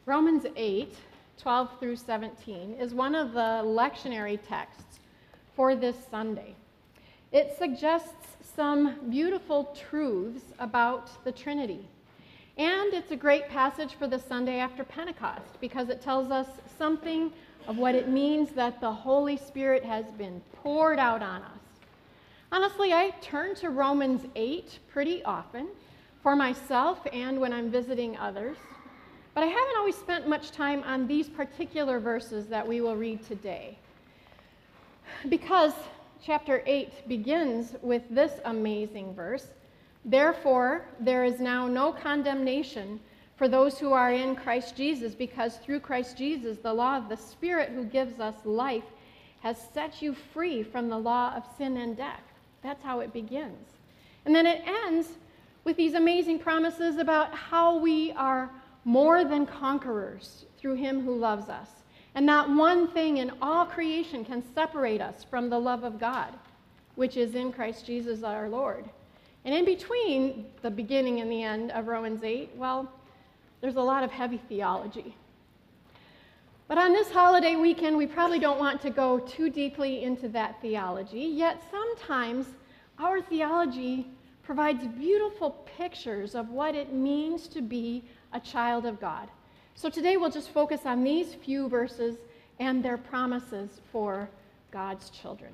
Romans 8, 12 through 17 is one of the lectionary texts for this Sunday. It suggests some beautiful truths about the Trinity. And it's a great passage for the Sunday after Pentecost because it tells us something of what it means that the Holy Spirit has been poured out on us. Honestly, I turn to Romans 8 pretty often for myself and when I'm visiting others. But I haven't always spent much time on these particular verses that we will read today. Because chapter 8 begins with this amazing verse, "Therefore, there is now no condemnation for those who are in Christ Jesus, because through Christ Jesus, the law of the Spirit who gives us life has set you free from the law of sin and death." That's how it begins. And then it ends with these amazing promises about how we are more than conquerors through him who loves us. And not one thing in all creation can separate us from the love of God, which is in Christ Jesus our Lord. And in between the beginning and the end of Romans 8, well, there's a lot of heavy theology. But on this holiday weekend, we probably don't want to go too deeply into that theology, yet sometimes our theology provides beautiful pictures of what it means to be a child of God. So today we'll just focus on these few verses and their promises for God's children.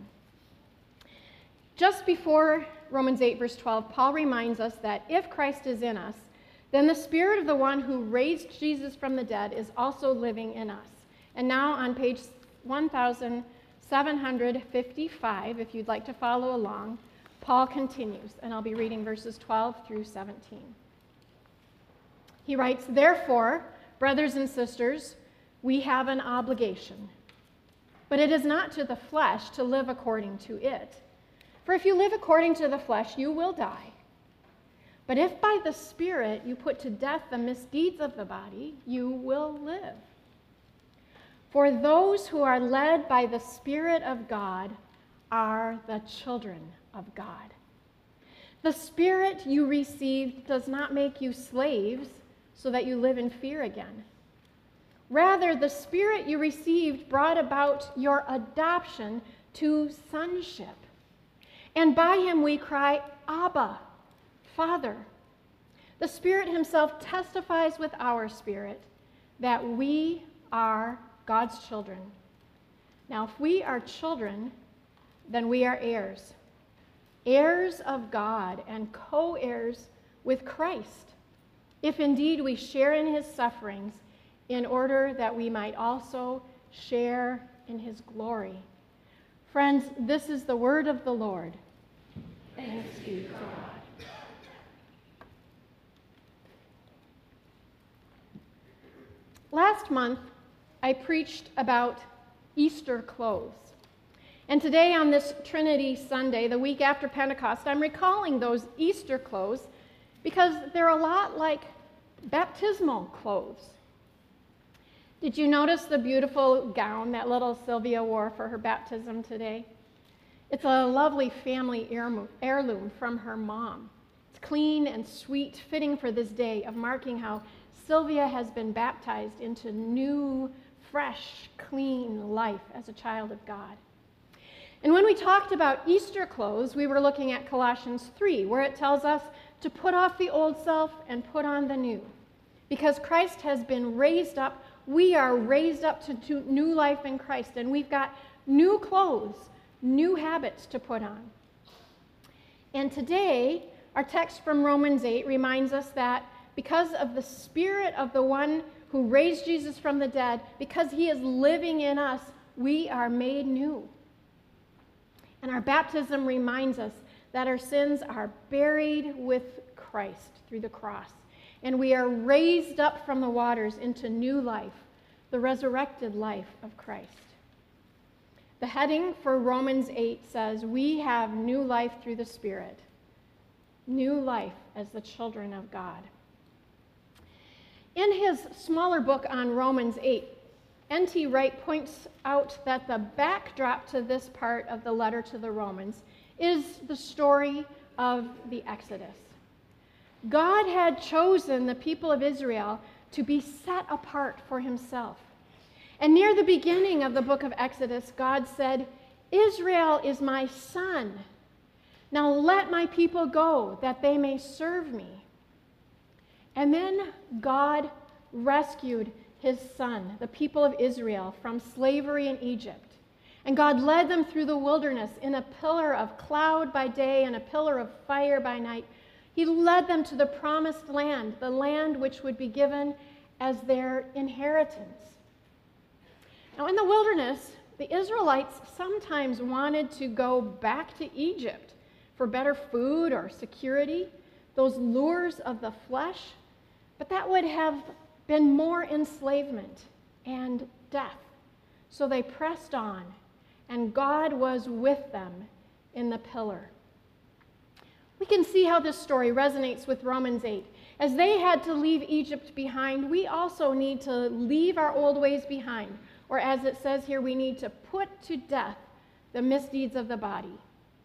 Just before Romans 8, verse 12, Paul reminds us that if Christ is in us, then the Spirit of the one who raised Jesus from the dead is also living in us. And now on page 1755, if you'd like to follow along, Paul continues, and I'll be reading verses 12 through 17. He writes, "Therefore, brothers and sisters, we have an obligation. But it is not to the flesh to live according to it. For if you live according to the flesh, you will die. But if by the Spirit you put to death the misdeeds of the body, you will live. For those who are led by the Spirit of God are the children of God. The Spirit you received does not make you slaves so that you live in fear again. Rather, the Spirit you received brought about your adoption to sonship. And by him we cry, Abba, Father. The Spirit himself testifies with our spirit that we are God's children. Now, if we are children, then we are heirs, heirs of God and co-heirs with Christ, if indeed we share in his sufferings, in order that we might also share in his glory. Friends, this is the word of the Lord. Thanks be to God. Last month, I preached about Easter clothes. And today on this Trinity Sunday, the week after Pentecost, I'm recalling those Easter clothes because they're a lot like baptismal clothes. Did you notice the beautiful gown that little Sylvia wore for her baptism today? It's a lovely family heirloom from her mom. It's clean and sweet, fitting for this day of marking how Sylvia has been baptized into new, fresh, clean life as a child of God. And when we talked about Easter clothes, we were looking at Colossians 3, where it tells us to put off the old self and put on the new. Because Christ has been raised up, we are raised up to new life in Christ, and we've got new clothes, new habits to put on. And today, our text from Romans 8 reminds us that because of the Spirit of the one who raised Jesus from the dead, because he is living in us, we are made new. And our baptism reminds us that our sins are buried with Christ through the cross. And we are raised up from the waters into new life, the resurrected life of Christ. The heading for Romans 8 says, we have new life through the Spirit, new life as the children of God. In his smaller book on Romans 8, N.T. Wright points out that the backdrop to this part of the letter to the Romans is the story of the Exodus. God had chosen the people of Israel to be set apart for himself. And near the beginning of the book of Exodus, God said, "Israel is my son. Now let my people go, that they may serve me." And then God rescued his son, the people of Israel, from slavery in Egypt. And God led them through the wilderness in a pillar of cloud by day and a pillar of fire by night. He led them to the promised land, the land which would be given as their inheritance. Now, in the wilderness, the Israelites sometimes wanted to go back to Egypt for better food or security, those lures of the flesh, but that would have been more enslavement and death. So they pressed on, and God was with them in the pillar. We can see how this story resonates with Romans 8. As they had to leave Egypt behind, we also need to leave our old ways behind. Or as it says here, we need to put to death the misdeeds of the body.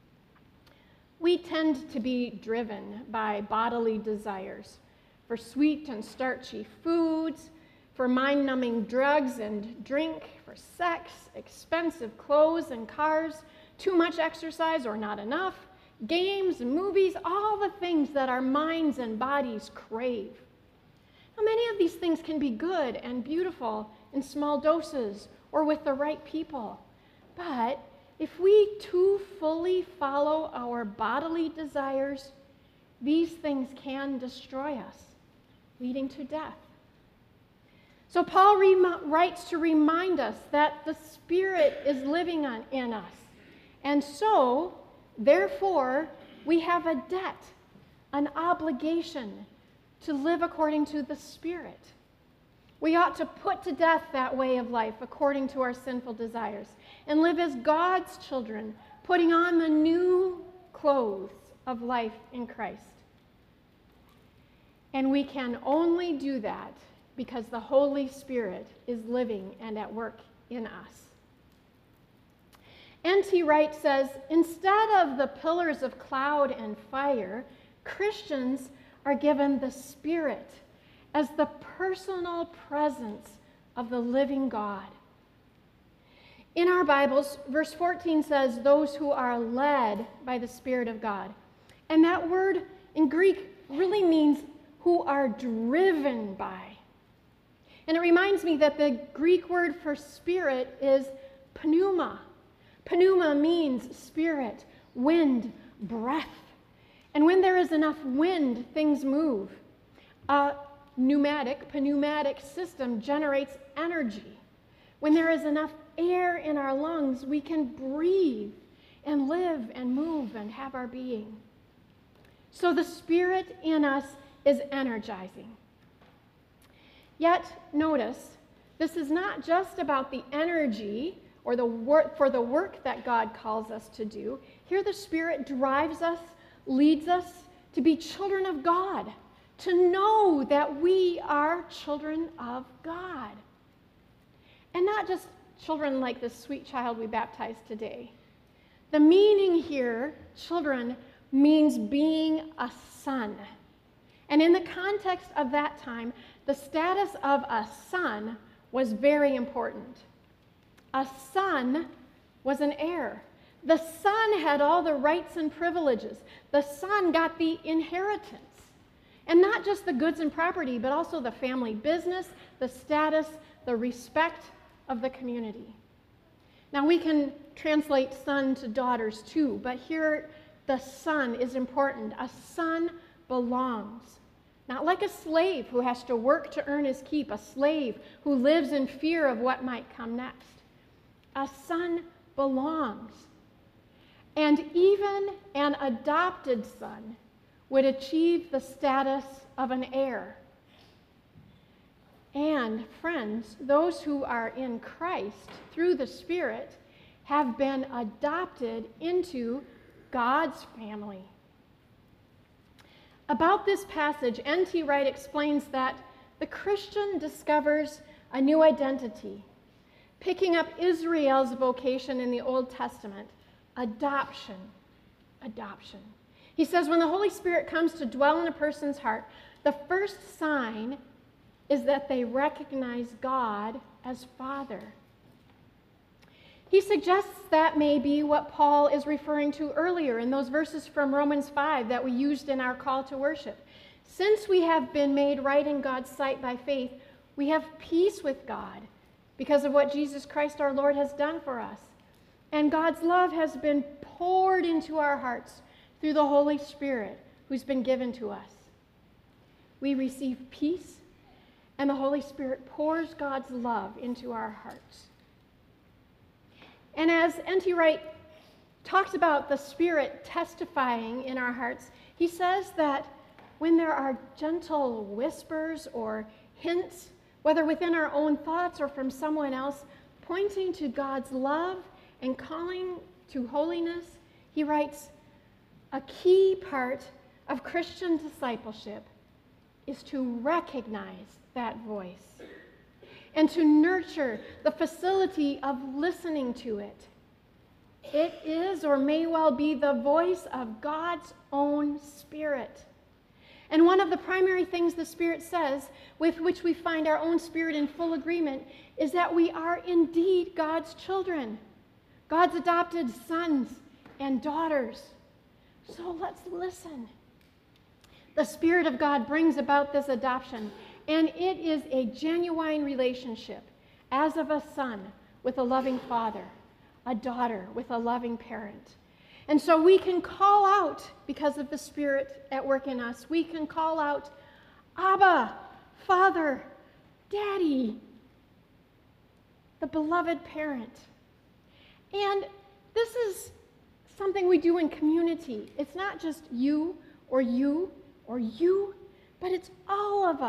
We tend to be driven by bodily desires for sweet and starchy foods, for mind-numbing drugs and drink, for sex, expensive clothes and cars, too much exercise or not enough, games and movies, all the things that our minds and bodies crave. Now, many of these things can be good and beautiful in small doses or with the right people. But if we too fully follow our bodily desires, these things can destroy us, leading to death. So Paul writes to remind us that the Spirit is living in us. And so, therefore, we have a debt, an obligation to live according to the Spirit. We ought to put to death that way of life according to our sinful desires and live as God's children, putting on the new clothes of life in Christ. And we can only do that because the Holy Spirit is living and at work in us. N.T. Wright says, instead of the pillars of cloud and fire, Christians are given the Spirit as the personal presence of the living God. In our Bibles, verse 14 says, those who are led by the Spirit of God. And that word in Greek really means who are driven by. And it reminds me that the Greek word for spirit is pneuma. Pneuma means spirit, wind, breath. And when there is enough wind, things move. A pneumatic system generates energy. When there is enough air in our lungs, we can breathe and live and move and have our being. So the Spirit in us is energizing. Yet, notice, this is not just about the energy or the work for the work that God calls us to do. Here the Spirit drives us, leads us to be children of God, to know that we are children of God. And not just children like this sweet child we baptized today. The meaning here, children, means being a son. And in the context of that time, the status of a son was very important. A son was an heir. The son had all the rights and privileges. The son got the inheritance. And not just the goods and property, but also the family business, the status, the respect of the community. Now we can translate son to daughters too, but here the son is important. A son belongs. Not like a slave who has to work to earn his keep, a slave who lives in fear of what might come next. A son belongs. And even an adopted son would achieve the status of an heir. And friends, those who are in Christ through the Spirit have been adopted into God's family. About this passage, N.T. Wright explains that the Christian discovers a new identity, picking up Israel's vocation in the Old Testament, adoption. Adoption. He says when the Holy Spirit comes to dwell in a person's heart, the first sign is that they recognize God as Father. He suggests that may be what Paul is referring to earlier in those verses from Romans 5 that we used in our call to worship. Since we have been made right in God's sight by faith, we have peace with God because of what Jesus Christ our Lord has done for us. And God's love has been poured into our hearts through the Holy Spirit who's been given to us. We receive peace, and the Holy Spirit pours God's love into our hearts. And as N.T. Wright talks about the Spirit testifying in our hearts, he says that when there are gentle whispers or hints, whether within our own thoughts or from someone else, pointing to God's love and calling to holiness, he writes, a key part of Christian discipleship is to recognize that voice and to nurture the facility of listening to it. It is or may well be the voice of God's own Spirit. And one of the primary things the Spirit says, with which we find our own spirit in full agreement, is that we are indeed God's children, God's adopted sons and daughters. So let's listen. The Spirit of God brings about this adoption, and it is a genuine relationship, as of a son with a loving father, a daughter with a loving parent. And so we can call out, because of the Spirit at work in us, we can call out, Abba, Father, Daddy, the beloved parent. And this is something we do in community. It's not just you or you or you, but it's all of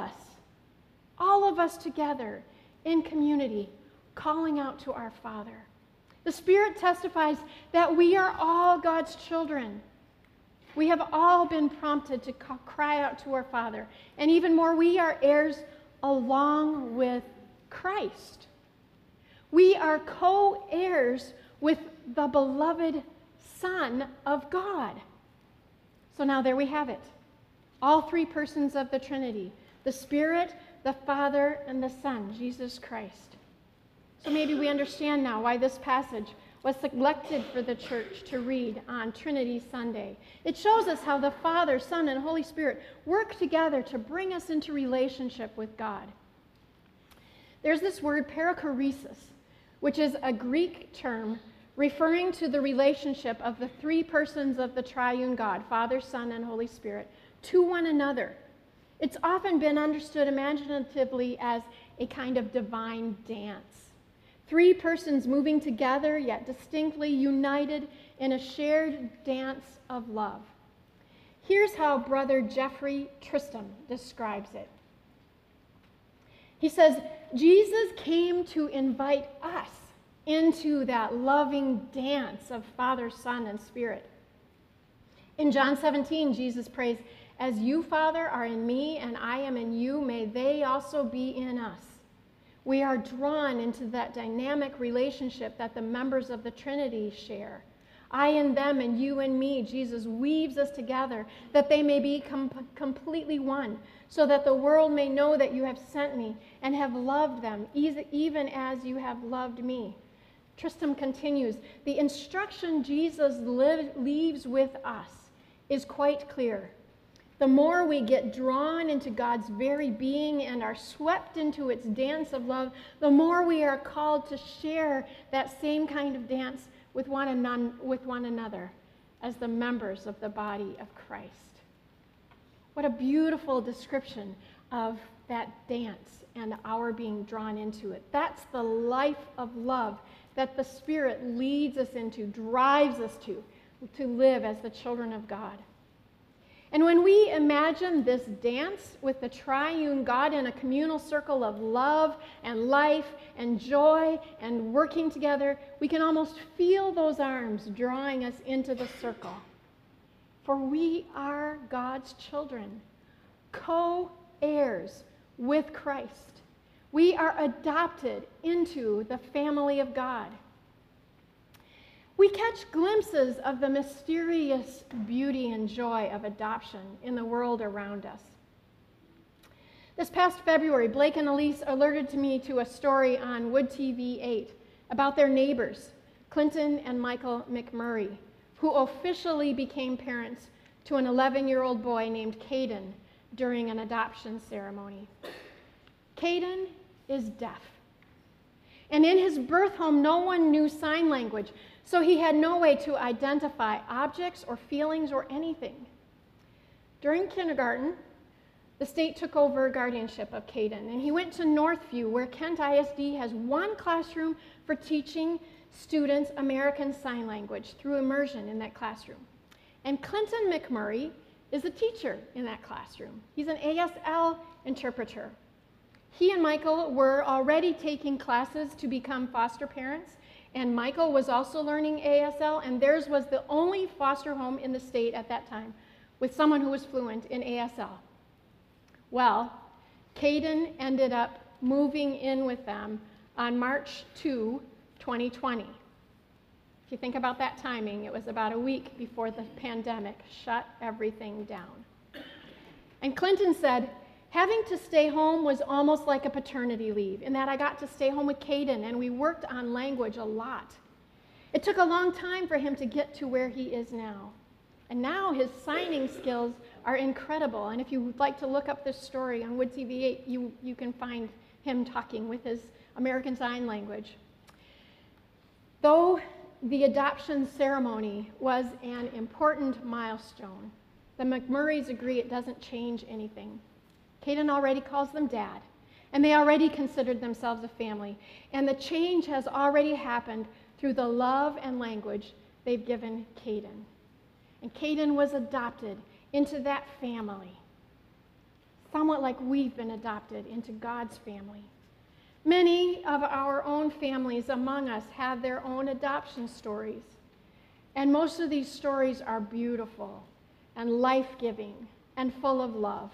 us together in community, calling out to our Father. The Spirit testifies that we are all God's children. We have all been prompted to cry out to our Father. And even more, we are heirs along with Christ. We are co-heirs with the beloved Son of God. So now there we have it. All three persons of the Trinity, the Spirit, the Father, and the Son, Jesus Christ. So maybe we understand now why this passage was selected for the church to read on Trinity Sunday. It shows us how the Father, Son, and Holy Spirit work together to bring us into relationship with God. There's this word perichoresis, which is a Greek term referring to the relationship of the three persons of the triune God, Father, Son, and Holy Spirit, to one another. It's often been understood imaginatively as a kind of divine dance. Three persons moving together, yet distinctly united in a shared dance of love. Here's how Brother Jeffrey Tristram describes it. He says, Jesus came to invite us into that loving dance of Father, Son, and Spirit. In John 17, Jesus prays, "As you, Father, are in me and I am in you, may they also be in us." We are drawn into that dynamic relationship that the members of the Trinity share. I in them and you in me. Jesus weaves us together that they may be completely one, so that the world may know that you have sent me and have loved them, even as you have loved me. Tristram continues, the instruction Jesus leaves with us is quite clear. The more we get drawn into God's very being and are swept into its dance of love, the more we are called to share that same kind of dance with one another as the members of the body of Christ. What a beautiful description of that dance and our being drawn into it. That's the life of love that the Spirit leads us into, drives us to live as the children of God. And when we imagine this dance with the triune God in a communal circle of love and life and joy and working together, we can almost feel those arms drawing us into the circle. For we are God's children, co-heirs with Christ. We are adopted into the family of God. We catch glimpses of the mysterious beauty and joy of adoption in the world around us. This past February, Blake and Elise alerted me to a story on Wood TV 8 about their neighbors, Clinton and Michael McMurray, who officially became parents to an 11-year-old boy named Caden during an adoption ceremony. Caden is deaf. And in his birth home, no one knew sign language, so he had no way to identify objects or feelings or anything. During kindergarten, the state took over guardianship of Caden, and he went to Northview, where Kent ISD has one classroom for teaching students American Sign Language through immersion in that classroom. And Clinton McMurray is a teacher in that classroom. He's an ASL interpreter. He and Michael were already taking classes to become foster parents, and Michael was also learning ASL, and theirs was the only foster home in the state at that time with someone who was fluent in ASL. Well, Caden ended up moving in with them on March 2, 2020. If you think about that timing, it was about a week before the pandemic shut everything down. And Clinton said, having to stay home was almost like a paternity leave, in that I got to stay home with Caden, and we worked on language a lot. It took a long time for him to get to where he is now. And now his signing skills are incredible. And if you would like to look up this story on Wood TV 8, you can find him talking with his American Sign Language. Though the adoption ceremony was an important milestone, the McMurrays agree it doesn't change anything. Caden already calls them dad, and they already considered themselves a family. And the change has already happened through the love and language they've given Caden. And Caden was adopted into that family, somewhat like we've been adopted into God's family. Many of our own families among us have their own adoption stories, and most of these stories are beautiful and life-giving and full of love.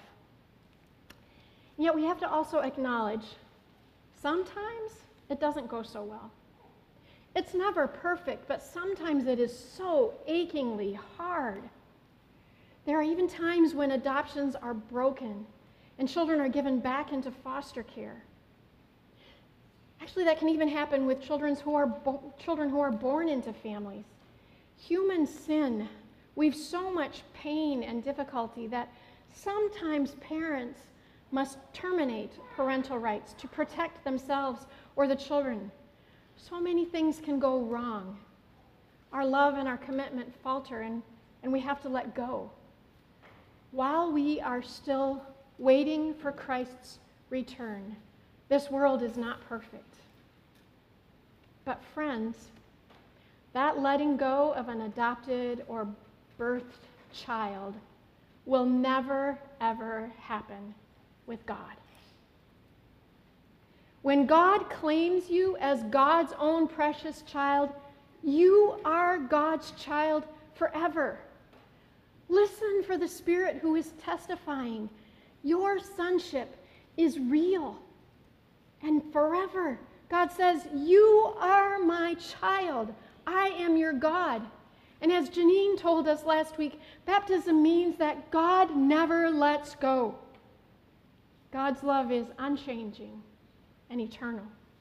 And yet we have to also acknowledge sometimes it doesn't go so well. It's never perfect, but sometimes it is so achingly hard. There are even times when adoptions are broken and children are given back into foster care. Actually, that can even happen with children who are born into families. Human sin weaves so much pain and difficulty that sometimes parents must terminate parental rights to protect themselves or the children. So many things can go wrong. Our love and our commitment falter, and we have to let go. While we are still waiting for Christ's return, this world is not perfect. But friends, that letting go of an adopted or birthed child will never, ever happen with God. When God claims you as God's own precious child, you are God's child forever. Listen for the Spirit who is testifying. Your sonship is real and forever. God says, you are my child. I am your God. And as Janine told us last week, baptism means that God never lets go. God's love is unchanging and eternal.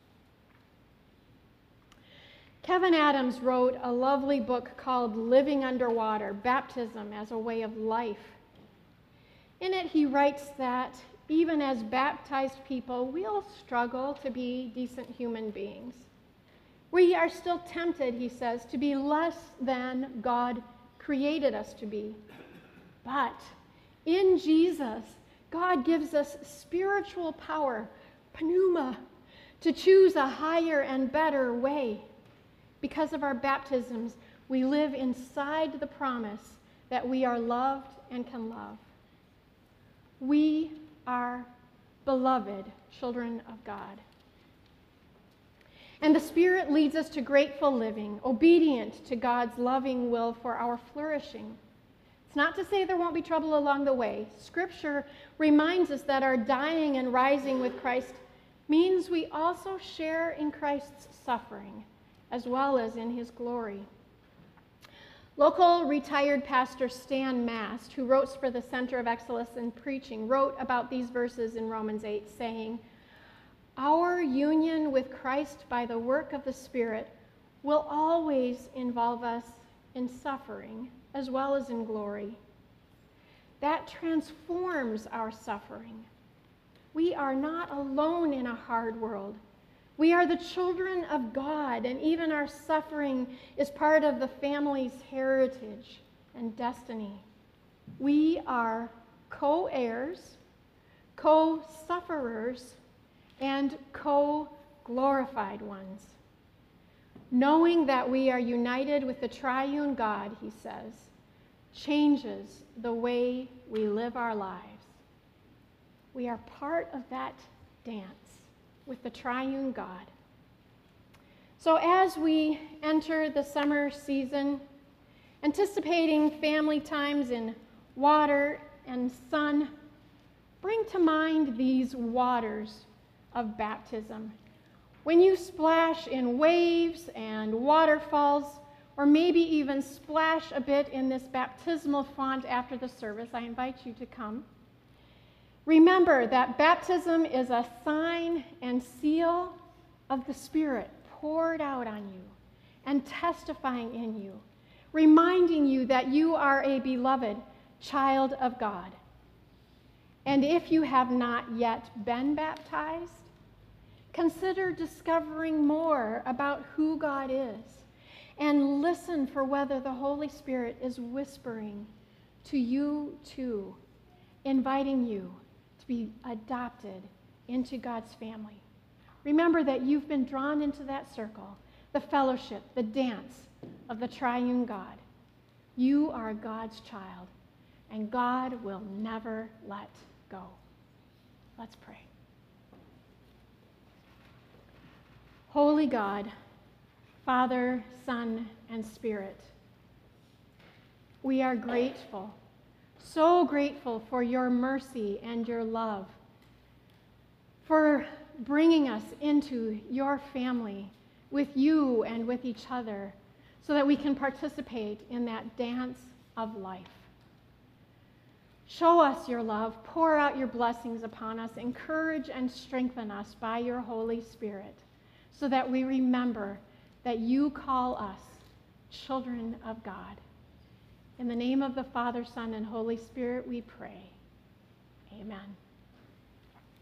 Kevin Adams wrote a lovely book called Living Underwater, Baptism as a Way of Life. In it, he writes that even as baptized people, we'll struggle to be decent human beings. We are still tempted, he says, to be less than God created us to be. But in Jesus, God gives us spiritual power, pneuma, to choose a higher and better way. Because of our baptisms, we live inside the promise that we are loved and can love. We are beloved children of God. And the Spirit leads us to grateful living, obedient to God's loving will for our flourishing. It's not to say there won't be trouble along the way. Scripture reminds us that our dying and rising with Christ means we also share in Christ's suffering as well as in his glory. Local retired pastor Stan Mast, who wrote for the Center of Excellence in Preaching, wrote about these verses in Romans 8, saying, "Our union with Christ by the work of the Spirit will always involve us in suffering as well as in glory. That transforms our suffering. We are not alone in a hard world. We are the children of God, and even our suffering is part of the family's heritage and destiny. We are co-heirs, co-sufferers, and co-glorified ones. Knowing that we are united with the triune God," he says, "changes the way we live our lives." We are part of that dance with the triune God. So as we enter the summer season, anticipating family times in water and sun, bring to mind these waters of baptism. When you splash in waves and waterfalls, or maybe even splash a bit in this baptismal font after the service, I invite you to come. Remember that baptism is a sign and seal of the Spirit poured out on you and testifying in you, reminding you that you are a beloved child of God. And if you have not yet been baptized, consider discovering more about who God is and listen for whether the Holy Spirit is whispering to you too, inviting you to be adopted into God's family. Remember that you've been drawn into that circle, the fellowship, the dance of the triune God. You are God's child, and God will never let go. Let's pray. Holy God, Father, Son, and Spirit, we are grateful, so grateful for your mercy and your love, for bringing us into your family with you and with each other so that we can participate in that dance of life. Show us your love, pour out your blessings upon us, encourage and strengthen us by your Holy Spirit so that we remember that you call us children of God. In the name of the Father, Son, and Holy Spirit, we pray. Amen.